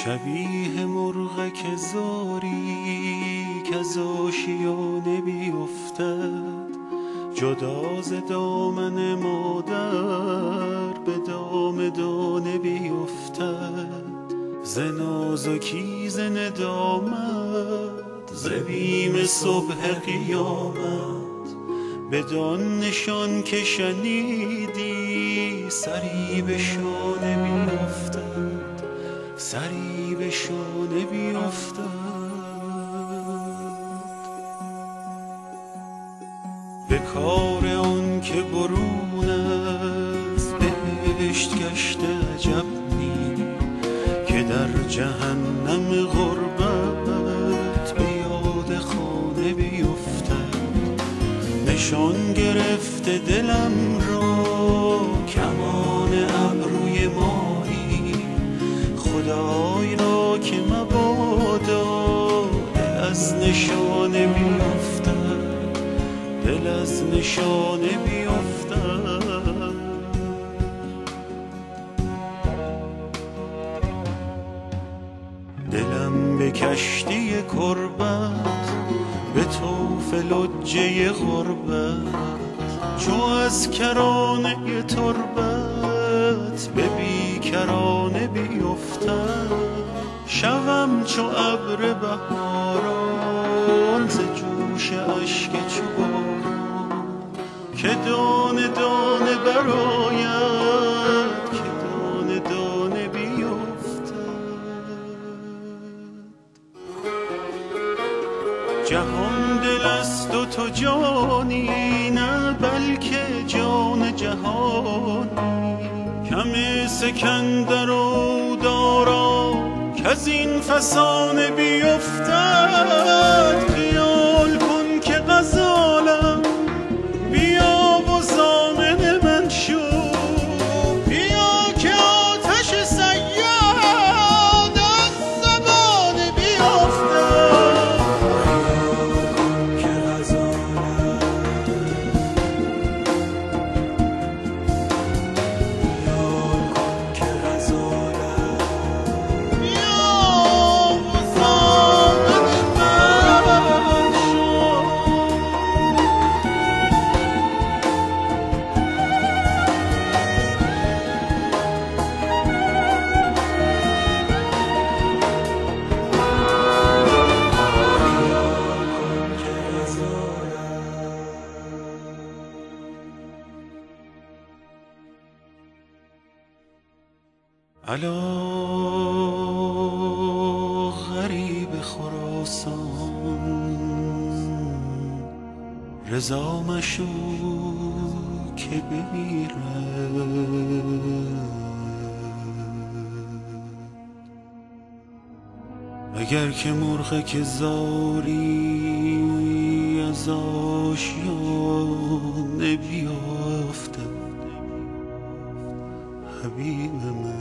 شبیه مرغ که زاری که از آشیانه بیفتد، جدا ز دامن مادر به دام دانه بیفتد. ز نازکی ز ندامت ز بیم صبح قیامت، بدان نشان که شنیدی سری به شانه بیفتد، سری به شانه بیفتد. به کار آن که برون از بهشت گشته عجب نی، که در جهنم غربت به یاد خانه بیفتد. نشان گرفته دلم را کمان ابروی ماهی، خدای را که مبادا دل از نشانه بیفتد، دل از نشانه بیفتد. دلم به کشتی کربت به طوف لجه غربت، چو از کرانه تربت به بیکرانه بیفتد. شوم چو ابر بهاران ز جوش اشک چو باران، که دانه دانه برآید، که دانه دانه بیفتد. جهان دل است و تو جانی، نه بلکه جان جهانی. کم سکندر و دارا کز این فسانه بیفتد. خیال کن که غزالم بیا و ضامن من شو، بیا که آتش صیاد از زبانه بیفتد. خیال کن که غزالم الا غریب خراسان، رضا مشو که بمیرد. اگر که مرغ که زاری از آشیانه بیفتد، حبیب من